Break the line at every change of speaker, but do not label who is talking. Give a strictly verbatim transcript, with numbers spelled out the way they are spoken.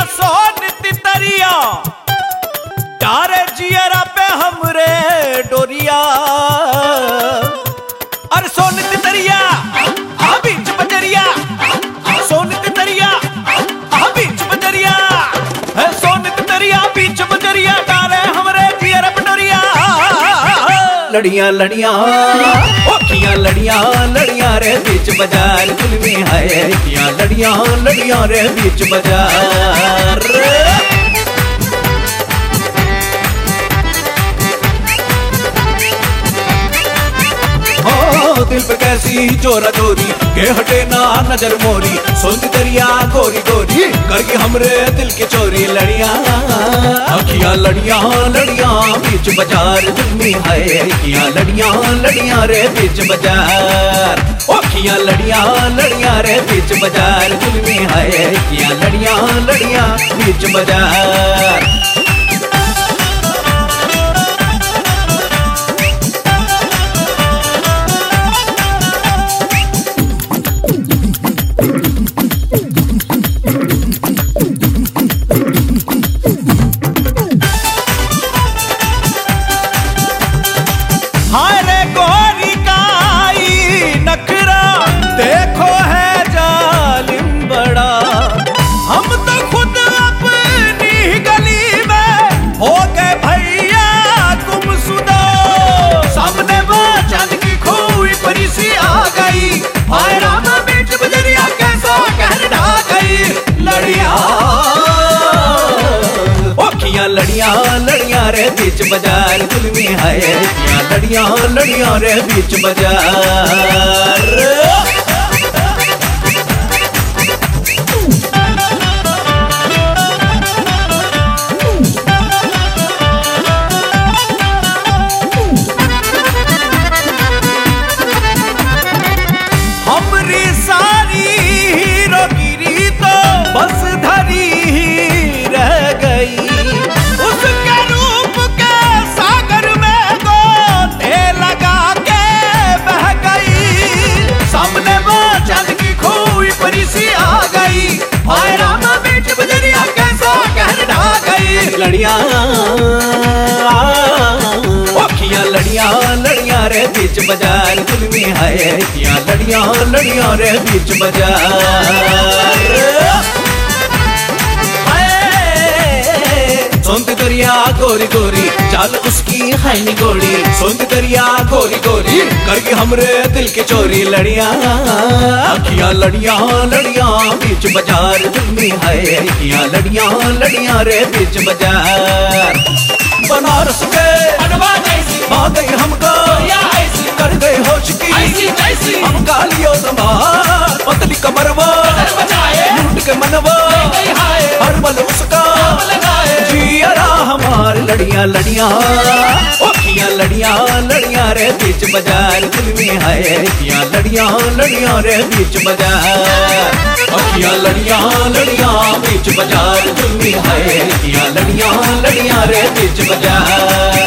सोन तितरिया डारे जियरा पे हमरे डोरिया। अरे सोन तितरिया आ बीच बजरिया, सोन तितरिया आ बीच बजरिया, है सोन तितरिया बीच बजरिया डारे हमरे जियरा पे डोरिया। लड़ियां लड़ियां ओखियां लड़ियां लड़ियां रे बीच बाजार जुल्मी है किया लड़ियां लड़ियां रे बीच बाजार। दिल पे कैसी चोरा चोरी के हटे ना नजर मोरी, सोनती दरिया गोरी गोरी करके हमरे दिल की चोरी। लड़ियां अखियां लड़ियां लड़ियां बीच बाजार जुल्मी है किया लड़ियां लड़ियां रे बीच बाजार। अखियां लड़ियां लड़ियां रे बीच बाजार जुल्मी है किया लड़ियां लड़ियां बीच बाजार। हाय रे गोरी काई नखरा देखो है जालिम बड़ा, हम तो खुद अपनी गली में हो गए भैया गुमसुदा। सामने वो चांद की खोई परी सी आ गई, हाय रामा बीच बजरिया कैसा कहर ढा गई। लड़ियां ओखियां लड़ियां लड़ियां रे बीच बाजार जुल्मी है किया लड़ियां लड़ियां रे बीच बाजार। हमरी सारी हीरोगिरी तो बस धरी ही रह गई, उसके रूप के सागर में गोते लगा के बह गई। सामने वो चांद की खोई परी सी आ गई, हाय रामा बीच बजरिया कैसा कहर ढा गई। लड़ियां ओखियां लड़ियां लड़ियां रे बीच बाजार जुल्मी है किया लड़ियां लड़ियां रे बीच बाजार। सोनती दरिया गोरी गोरी चाल उसकी है निगोड़ी, सोनती दरिया गोरी गोरी करके हमरे दिल की चोरी। लड़ियां अखियां लड़ियां लड़ियां बीच बाजार जुल्मी है किया लड़ियां लड़ियां रे बीच बाजार। बनारस के आ गई हमको कर गए होश की हम कालियो दमार, पतली कमर वो लूट के मनवा हर बल उसका जियरा हमार। लड़ियां लड़ियां ओखियां लड़ियां लड़ियां रे बीच बाजार जुल्मी है किया लड़ियां लड़ियां रे बीच बाजार। अखियां लड़ियां लड़ियां बीच बाजार जुल्मी है किया लड़ियां लड़ियां रे बीच बाजार।